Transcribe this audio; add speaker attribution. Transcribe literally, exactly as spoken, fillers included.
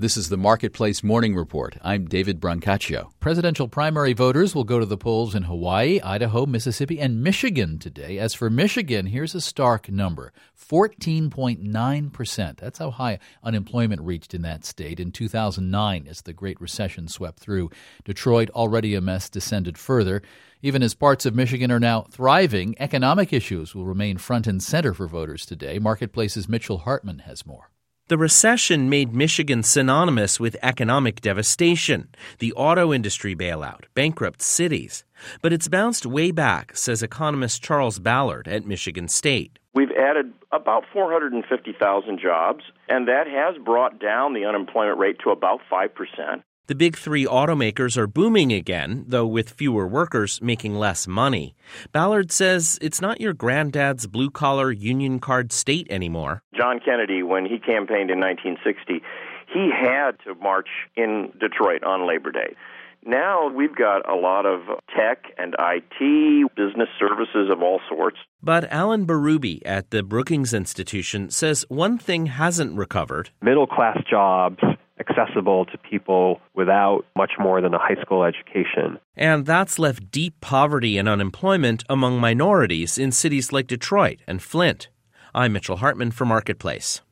Speaker 1: This is the Marketplace Morning Report. I'm David Brancaccio. Presidential primary voters will go to the polls in Hawaii, Idaho, Mississippi, and Michigan today. As for Michigan, here's a stark number, fourteen point nine percent. That's how high unemployment reached in that state in two thousand nine as the Great Recession swept through. Detroit, already a mess, descended further. Even as parts of Michigan are now thriving, economic issues will remain front and center for voters today. Marketplace's Mitchell Hartman has more.
Speaker 2: The recession made Michigan synonymous with economic devastation, the auto industry bailout, bankrupt cities. But it's bounced way back, says economist Charles Ballard at Michigan State.
Speaker 3: We've added about four hundred fifty thousand jobs, and that has brought down the unemployment rate to about five percent.
Speaker 2: The big three automakers are booming again, though with fewer workers making less money. Ballard says it's not your granddad's blue-collar union card state anymore.
Speaker 3: John Kennedy, when he campaigned in nineteen sixty, he had to march in Detroit on Labor Day. Now we've got a lot of tech and I T, business services of all sorts.
Speaker 2: But Alan Berube at the Brookings Institution says one thing hasn't recovered.
Speaker 4: Middle-class jobs, accessible to people without much more than a high school education.
Speaker 2: And that's left deep poverty and unemployment among minorities in cities like Detroit and Flint. I'm Mitchell Hartman for Marketplace.